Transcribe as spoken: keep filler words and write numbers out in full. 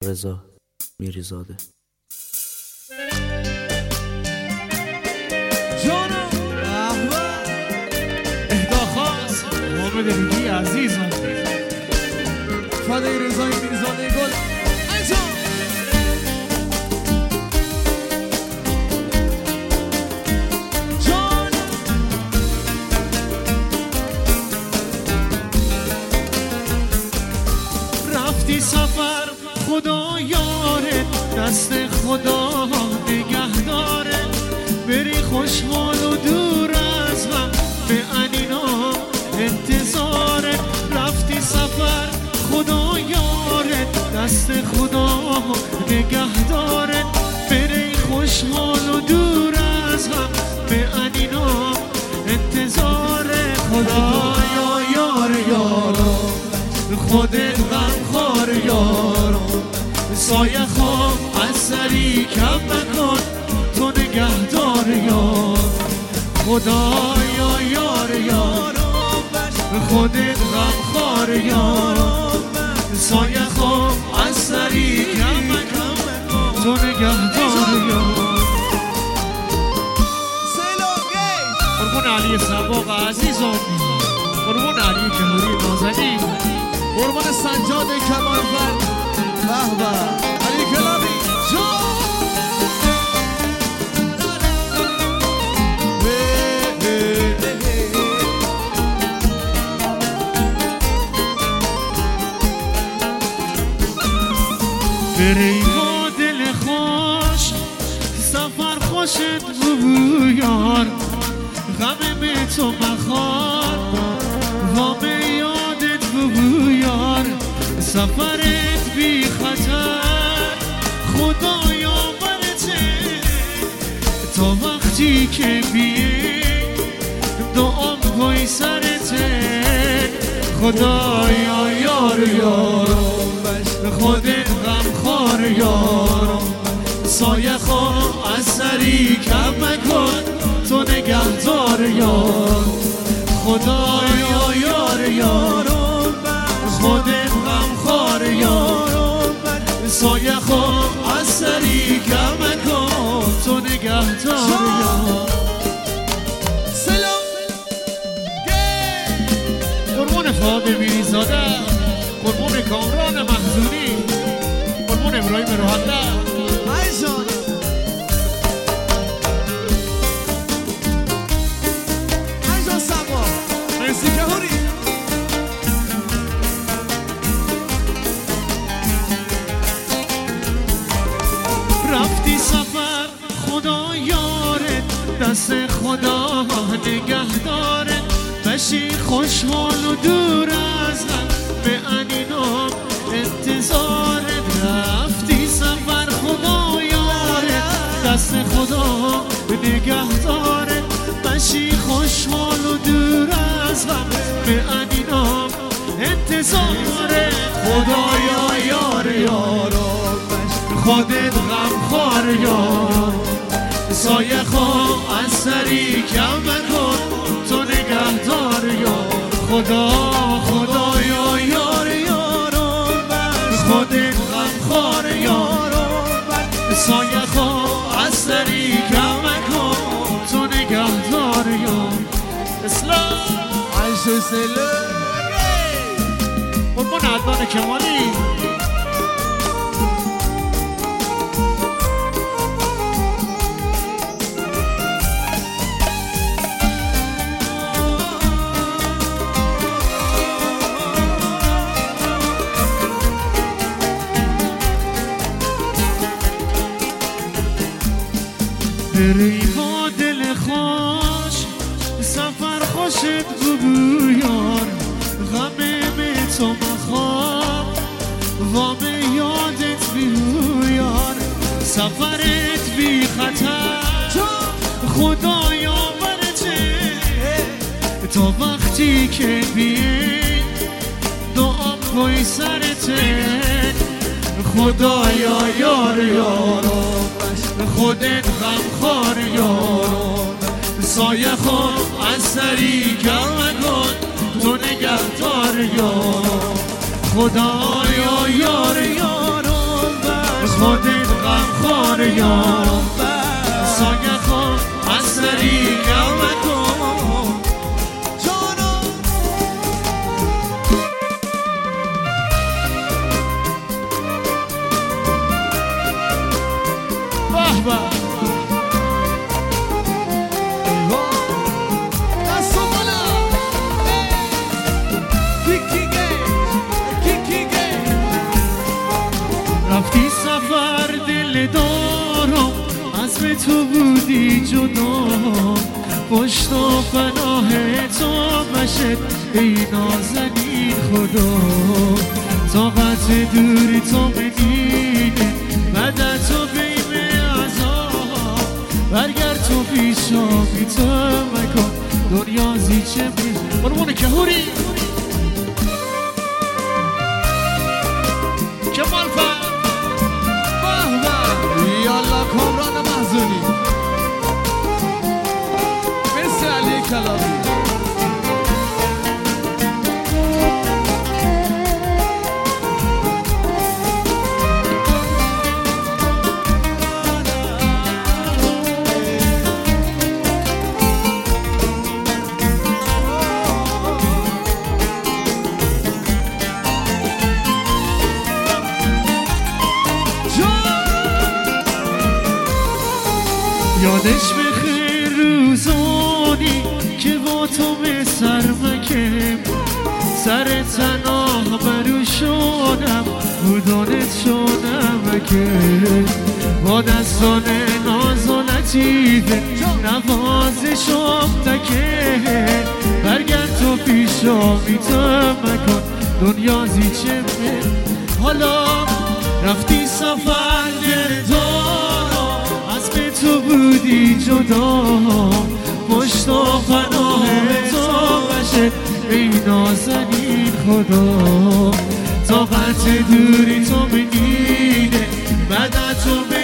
رضا میریزاده. جانم اهدا خاص حامد ریگی عزیزم فدای رضای میرزاده گل انجام. جان رفتی سفر خدا یاره، دست خدا نگهداره، بری خوشحال و دور از هم به انینا انتظاره. رفتی سفر خدا یاره، دست خدا نگهداره، بری خوشحال و دور از هم به انینا انتظاره. خدا یا یار یارو خودت غمخوار یارو، سایه خواب از سری کم نکن تو نگهدار یار. خدا یا یار یارو خودت غمخوار یارو، سایه خواب از سری کم نکن تو نگهدار یار. قربون علی سباق عزیزم، قربون علی جمهوری نازنین، قربون سنجاد کمالفر، به به علی کلامی جان. بری با دل خوش سفر خوشت بگو یار، غم به تو مخوار وام یادت بگو یار. سفرت بی خطر خدایا برته، تا وقتی که بیه دعام پای سرته. خدایا یار یارو خودت غمخوار یارو، سایه خواه از سری کم نکن تو نگهدار یار. خدایا یار یارو خودت غمخوار یارو، سایه خواه از سری کم نکن تو نگهدار یار. سلام قربون فاده میریزاده، قربون کامران محزونی، قربون ابراهیم روحالله ایزان. ایزان سبا مرسی کهوری. رفتی سفر خدا یاره، دست خدا نگهداره، بشی خوشحال و دور از هم به انینام انتظار. رفتی سفر خدا یاره، دست خدا نگهداره، بشی خوشحال و دور از هم به انینام انتظاره. خدایا یار یارو خودت غمخوار یارو، سایه خواه از سری کم نکن تو نگهدار یار. خدا خدایا یار یارو خودت غمخوار یارو، سایه خواه از سری کم نکن تو نگهدار یار. اسلام عیش سلام قربون عدنان کمالی. بری با دل خوش سفر خوشت بگو یار، غم به تو مخواب وام یادت بگو یار. سفرت بی خطر خدایا برته، تا وقتی که بیه دعام پای سرته. خدایا یار یارو خودت غمخوار یارو، سایه خواه از سری کم نکن تو نگهدار یار. خدایا یار یارو خودت غمخوار یارم سایه خود از سری قلبکن جانم به به رفتی سفر دل دارم عزم تو بودی جدا پشت و پناه تو بشد ای نازنین خدا طاقت دوری تو بدینه مدد تو بیم عذاب برگرد تو پیشامی تو مکن دنیا زیچه بیم برمونه که هوری کمال فر یالا کامران محزونی مثل علی کلامی یادش بخیر روزانی که با تو به سرمکم سر تناه برو شدم بودانت شدم که با دستان ناز و لطیفه نوازشم تکه برگرد تو پیشامی تو مکن دنیا زیچه حالا رفتی سفر دارم تو بودی جدا پشت و پناه تو بشد ای نازنین خدا طاقت دوری تو بگیره بعد تو